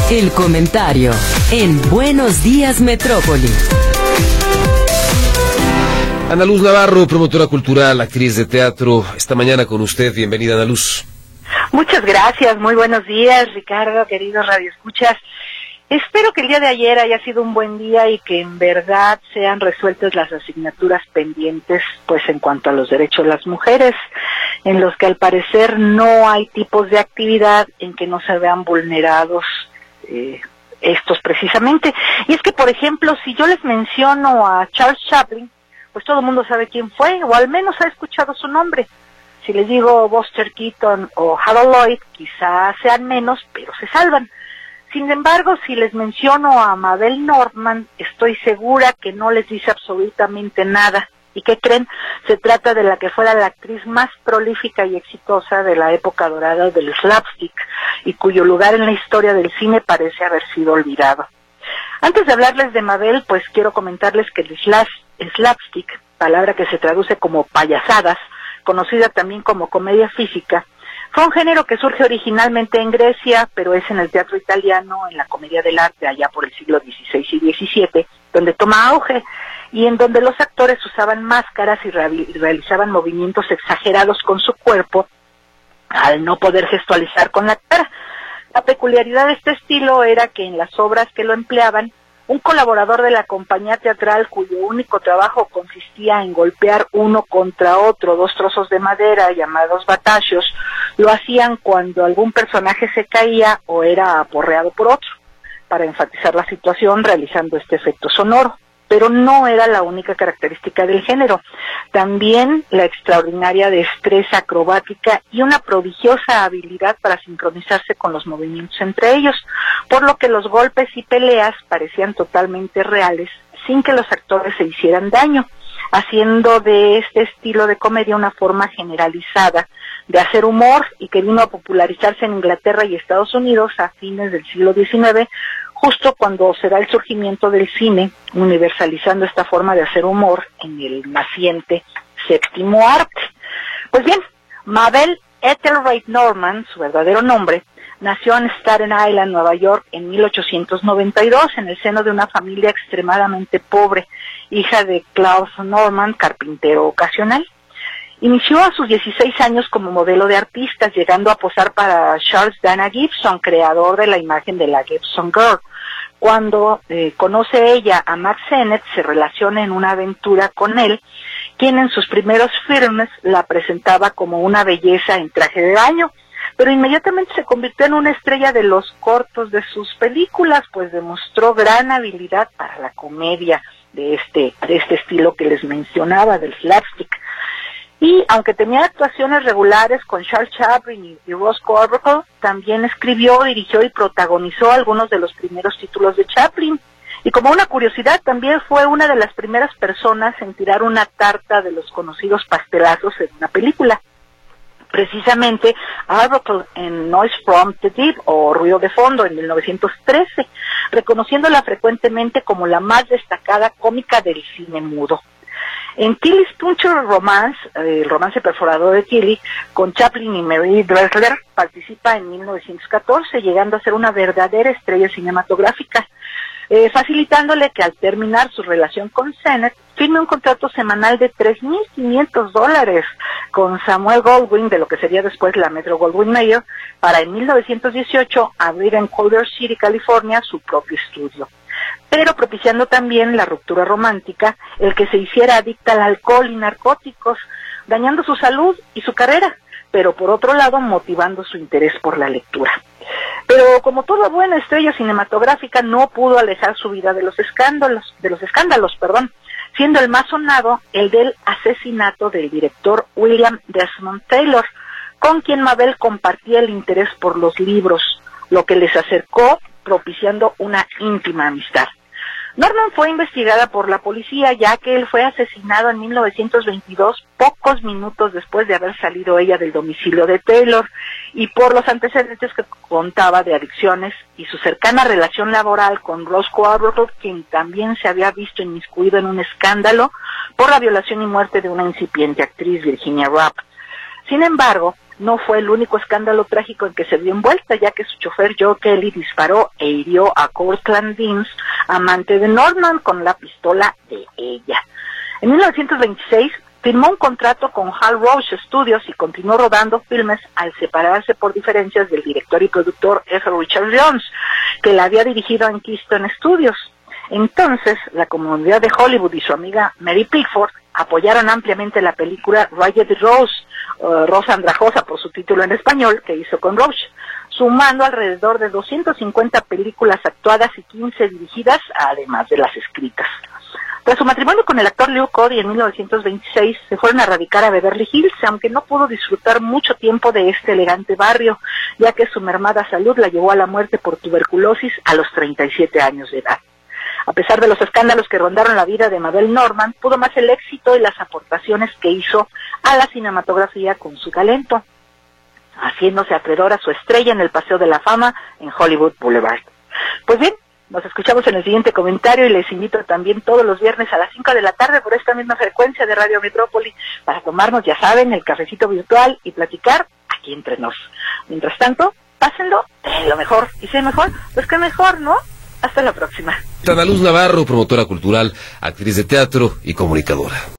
El comentario en Buenos Días Metrópoli. Ana Luz Navarro, promotora cultural, actriz de teatro, esta mañana con usted. Bienvenida, Ana Luz. Muchas gracias, muy buenos días, Ricardo, queridos radioescuchas. Espero que el día de ayer haya sido un buen día y que en verdad sean resueltas las asignaturas pendientes, pues en cuanto a los derechos de las mujeres, en los que al parecer no hay tipos de actividad en que no se vean vulnerados estos precisamente. Y es que, por ejemplo, si yo les menciono a Charles Chaplin, pues todo el mundo sabe quién fue, o al menos ha escuchado su nombre. Si les digo Buster Keaton o Harold Lloyd, quizás sean menos, pero se salvan. Sin embargo, si les menciono a Mabel Normand, estoy segura que no les dice absolutamente nada. ¿Y qué creen? Se trata de la que fuera la actriz más prolífica y exitosa de la época dorada del slapstick, y cuyo lugar en la historia del cine parece haber sido olvidado. Antes de hablarles de Mabel, pues quiero comentarles que el slapstick, palabra que se traduce como payasadas, conocida también como comedia física, fue un género que surge originalmente en Grecia, pero es en el teatro italiano, en la comedia del arte, allá por el siglo XVI y XVII, donde toma auge, y en donde los actores usaban máscaras y realizaban movimientos exagerados con su cuerpo, al no poder gestualizar con la cara. La peculiaridad de este estilo era que en las obras que lo empleaban, un colaborador de la compañía teatral, cuyo único trabajo consistía en golpear uno contra otro 2 trozos de madera llamados batachos, lo hacían cuando algún personaje se caía o era aporreado por otro, para enfatizar la situación realizando este efecto sonoro. Pero no era la única característica del género. También la extraordinaria destreza acrobática y una prodigiosa habilidad para sincronizarse con los movimientos entre ellos, por lo que los golpes y peleas parecían totalmente reales, sin que los actores se hicieran daño, haciendo de este estilo de comedia una forma generalizada de hacer humor, y que vino a popularizarse en Inglaterra y Estados Unidos a fines del siglo XIX, justo cuando se da el surgimiento del cine, universalizando esta forma de hacer humor en el naciente séptimo arte. Pues bien, Mabel Ethelred Normand, su verdadero nombre, nació en Staten Island, Nueva York, en 1892, en el seno de una familia extremadamente pobre, hija de Claude Normand, carpintero ocasional. Inició a sus 16 años como modelo de artistas, llegando a posar para Charles Dana Gibson, creador de la imagen de la Gibson Girl. Cuando conoce ella a Mack Sennett, se relaciona en una aventura con él, quien en sus primeros filmes la presentaba como una belleza en traje de baño, pero inmediatamente se convirtió en una estrella de los cortos de sus películas, pues demostró gran habilidad para la comedia de este estilo que les mencionaba, del slapstick. Y aunque tenía actuaciones regulares con Charles Chaplin y Ross Corbett, también escribió, dirigió y protagonizó algunos de los primeros títulos de Chaplin. Y como una curiosidad, también fue una de las primeras personas en tirar una tarta de los conocidos pastelazos en una película. Precisamente Arbuckle en Noise from the Deep, o Ruido de Fondo, en 1913, reconociéndola frecuentemente como la más destacada cómica del cine mudo. En Tilly's Puncture Romance, el romance perforador de Tilly, con Chaplin y Mary Dressler, participa en 1914, llegando a ser una verdadera estrella cinematográfica, facilitándole que al terminar su relación con Sennett, firme un contrato semanal de $3,500 con Samuel Goldwyn, de lo que sería después la Metro-Goldwyn-Mayer, para en 1918 abrir en Culver City, California, su propio estudio, pero propiciando también la ruptura romántica, el que se hiciera adicta al alcohol y narcóticos, dañando su salud y su carrera, pero por otro lado motivando su interés por la lectura. Pero como toda buena estrella cinematográfica, no pudo alejar su vida de los escándalos, siendo el más sonado el del asesinato del director William Desmond Taylor, con quien Mabel compartía el interés por los libros, lo que les acercó, propiciando una íntima amistad. Norman fue investigada por la policía, ya que él fue asesinado en 1922, pocos minutos después de haber salido ella del domicilio de Taylor, y por los antecedentes que contaba de adicciones y su cercana relación laboral con Roscoe Arbuckle, quien también se había visto inmiscuido en un escándalo por la violación y muerte de una incipiente actriz, Virginia Rapp. Sin embargo, no fue el único escándalo trágico en que se vio envuelta, ya que su chofer Joe Kelly disparó e hirió a Courtland Deans, amante de Norman, con la pistola de ella. En 1926 firmó un contrato con Hal Roach Studios y continuó rodando filmes al separarse por diferencias del director y productor F. Richard Jones, que la había dirigido en Keystone Studios. Entonces, la comunidad de Hollywood y su amiga Mary Pickford apoyaron ampliamente la película Ragged Rose, Rosa Andrajosa por su título en español, que hizo con Roach, sumando alrededor de 250 películas actuadas y 15 dirigidas, además de las escritas. Tras su matrimonio con el actor Lew Cody en 1926, se fueron a radicar a Beverly Hills, aunque no pudo disfrutar mucho tiempo de este elegante barrio, ya que su mermada salud la llevó a la muerte por tuberculosis a los 37 años de edad. A pesar de los escándalos que rondaron la vida de Mabel Normand, pudo más el éxito y las aportaciones que hizo a la cinematografía con su talento, haciéndose acreedora a su estrella en el Paseo de la Fama en Hollywood Boulevard. Pues bien, nos escuchamos en el siguiente comentario y les invito también todos los viernes a las 5 de la tarde por esta misma frecuencia de Radio Metrópoli para tomarnos, ya saben, el cafecito virtual y platicar aquí entre nos. Mientras tanto, pásenlo de lo mejor y sé mejor, pues qué mejor, ¿no? Hasta la próxima. Ana Luz Navarro, promotora cultural, actriz de teatro y comunicadora.